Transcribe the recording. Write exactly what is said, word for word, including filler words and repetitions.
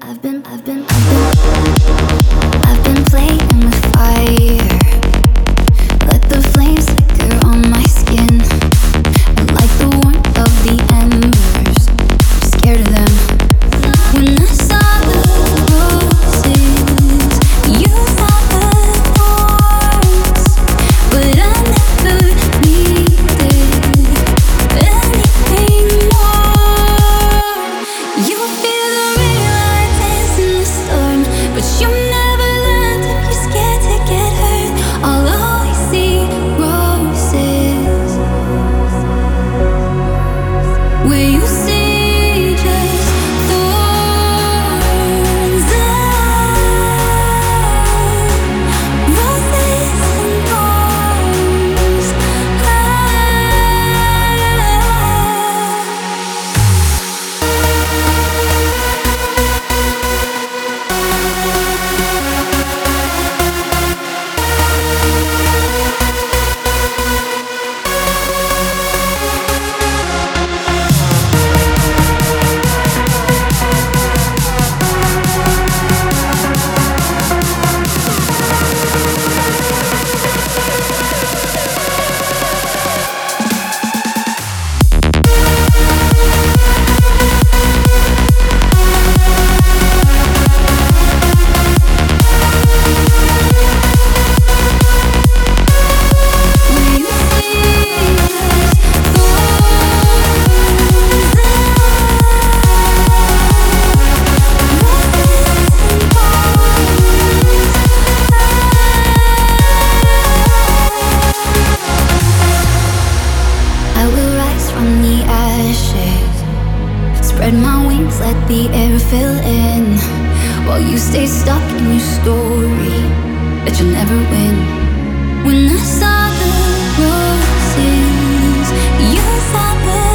I've been, I've been, I've been, I've been playing with fire. Let the flames flicker on my skin. I like the warmth of the embers. I'm scared of them. When I saw the roses, you saw the thorns, but I never needed anything more. You feel the rain like dance in the storm, but you never learned if you're scared to get hurt. I'll always see roses where you see just thorns and roses and thorns. I will rise from the ashes, spread my wings, let the air fill in, while you stay stuck in your story that you'll never win. When I saw the roses, you saw the